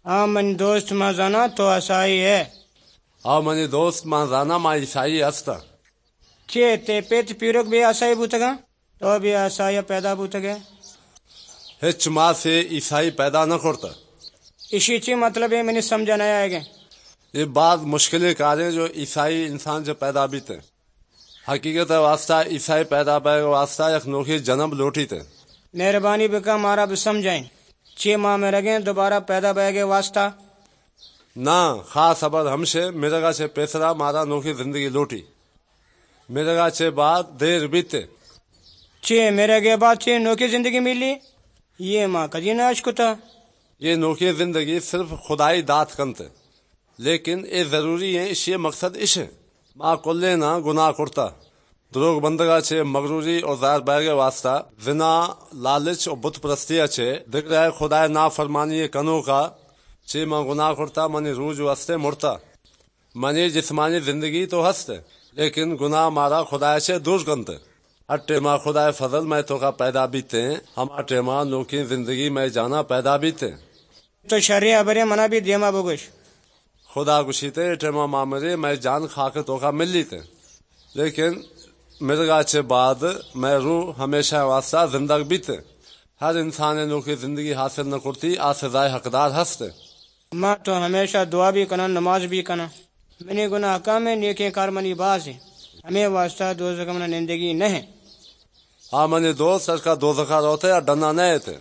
من دوست مازانا تو عیسائی ہے. منی دوست مازانا ما عیسائی ہستا. چے تے پیت پیرک بھی عیسائی بوتگا تو بھی عیسائی پیدا بوتگے. ہچ ماں سے عیسائی پیدا نہ کرتا. اسی چی مطلب ہے میں نے سمجھا نہیں آئے گا. یہ بات مشکلیں کاریں جو عیسائی انسان جو پیدا بھی تھے. حقیقت واسطہ عیسائی پیدا پائے واسطہ ایک نوکھی جنم لوٹی تھے. مہربانی بکا مارا بھی سمجھائیں. چھ ماہ میں رگیں دوبارہ پیدا بہ گئے واسطہ نہ خاص خبر ہم سے میرے گا سے پیسرا مارا نوکھی زندگی لوٹی. میرے گا سے بعد دیر بیتے. چھ میرے گئے بعد چھ نوکی زندگی ملی. یہ ماں کجی نہ عشق تھا. یہ نوکھی زندگی صرف خدائی دات کنتے لیکن یہ ضروری ہے. اس یہ مقصد اس ہے ماں کلے نہ گناہ کرتا. دروگ بندگا چھے مغروری اور ظاہر بیگے واسطہ زنا لالچ اور بت پرستیا چھے دیکھ رہے خدای نافرمانی کنو کا چھے ماں گناہ کرتا منی روج واسطے مرتا. منی جسمانی زندگی تو ہستے لیکن گناہ مارا خدای چھے دور کنتے. ہر ٹیمہ خدای فضل میں تو کا پیدا بیتے ہیں. ہمارا ٹیمہ نوکی زندگی میں جانا پیدا بیتے ہیں. تو شریع برے منا بھی دیما بگش خدا گشیتے ٹیمہ معامرے میں جان خاک تو کا مل لیتے لیکن میرے گاچے بعد میں روح ہمیشہ واسطہ زندگ بیتے. ہر انسان نوکی زندگی حاصل نہ کرتی آ سزائے حقدار ہستے. ماں تو ہمیشہ دعا بھی کنا نماز بھی کنا. میں نے گناہ کام ہے نیکے کار منی باز ہے. ہمیں واسطہ دوزخ منا زندگی نہیں. منی دوست اس کا دوزخہ روتے یا ڈنا نہیں تھے.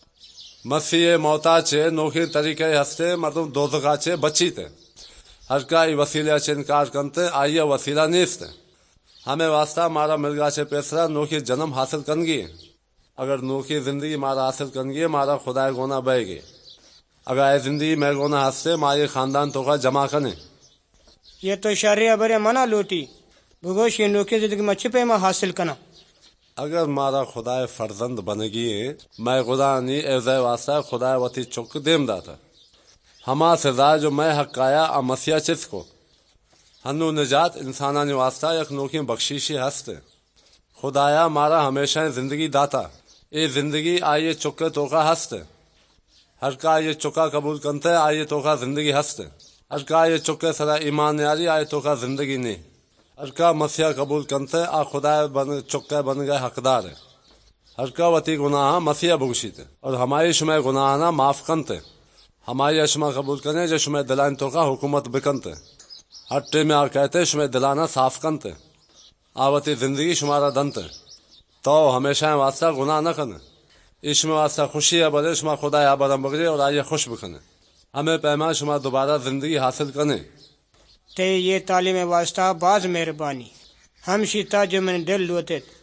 مسیح موتا چھے نوکی طریقے ہستے مطلب دوزخہ چھے بچی تھے. ہر کا ای وسیلہ چھے انکار کرتے آئیے وسیلہ نیستے. ہمیں واسطہ مارا ملگا سے پیسرا نوکی جنم حاصل کرنگی ہے. اگر نوکی زندگی مارا حاصل کرنگی ہے مارا خدای گونا بہ گی. اگر اے زندگی میں گونا ہستے مارے خاندان تو کا جمع کرنے. یہ تو شریع برے منا لوٹی بگوش یہ نوکی زندگی میں چھپے میں حاصل کنا. اگر مارا خدای فرزند بنگی ہے میں خدا نہیں ایزے واسطہ خدای وطی چک دیم داتا. ہما سزا جو میں حق آیا مسیح چس کو ہنو نجات انسانانی واسطہ ایک نوکی بخشیشی ہستے. خدایا مارا ہمیشہ زندگی داتا. یہ زندگی آئیے چکے تو کا ہستے. ہر کا یہ چکا قبول کرتے آئیے تو کا زندگی ہستے. ہر کا یہ چکے سرا ایمان یاری آئے تو کا زندگی نہیں. ہر کا مسیح قبول کرتے آ خدا چکے بن گئے حقدار ہے. ہر کا وتی گناہ مسیح بگشیتے اور ہماری شمع گناہ نہ معاف کرتے. ہماری اشما قبول کرنے جو شمع دلائن تو کا حکومت بکنتے. ہٹے میں آ کہتے شمع دلانا صاف کنتے آوتی زندگی شمارا دنتے تو ہمیشہ واسطہ گناہ نہ کرنے. اس میں واسطہ خوشی ہے بلے شما خدا یا برم بگرے اور آئیے خوش بکنے. ہمیں پیما شما دوبارہ زندگی حاصل کرنے. تے یہ تعلیم واسطہ باز مہربانی ہم شیتا جو میں دل لوتے